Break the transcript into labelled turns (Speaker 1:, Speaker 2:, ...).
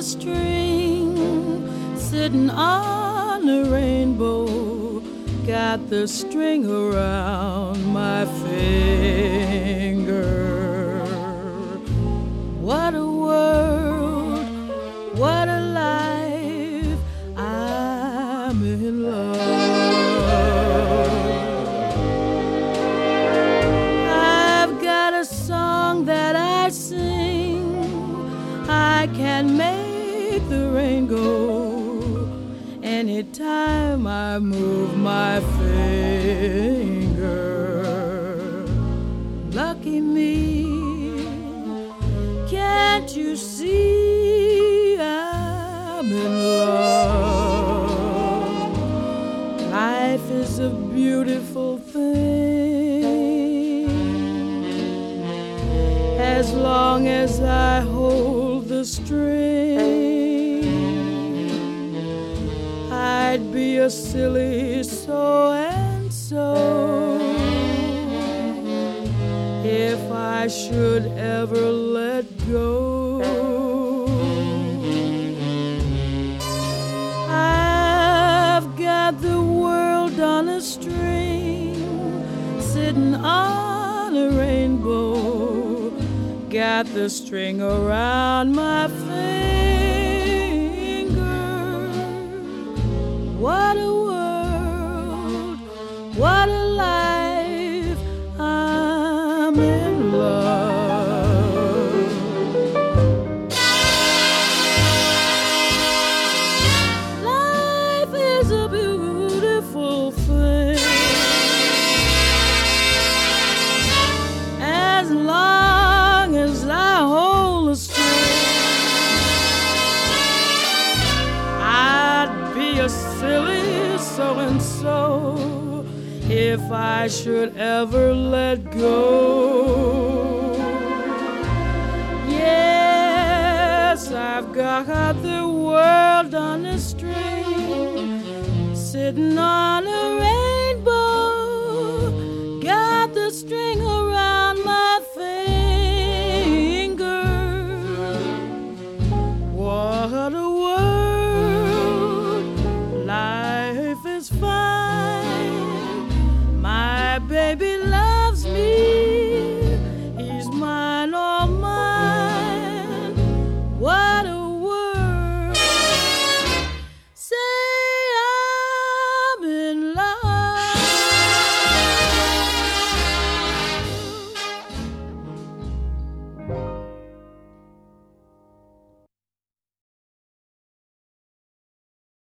Speaker 1: a string, sitting on a rainbow, got the string around my finger. What a world, what a life, I'm in love. I've got a song that I sing, I can make the rain go anytime I move my finger. Lucky me, can't you see I'm in love? Life is a beautiful thing as long as I hold the string. I'd be a silly so-and-so if I should ever let go. I've got the world on a string, sitting on a rainbow, got the string around my finger. What a world, what a life, I'm in love. Life is a beautiful thing as long as I hold the string. I'd be a silly so-and-so if I should ever let go. Yes, I've got the world on a string, sitting on a rainbow.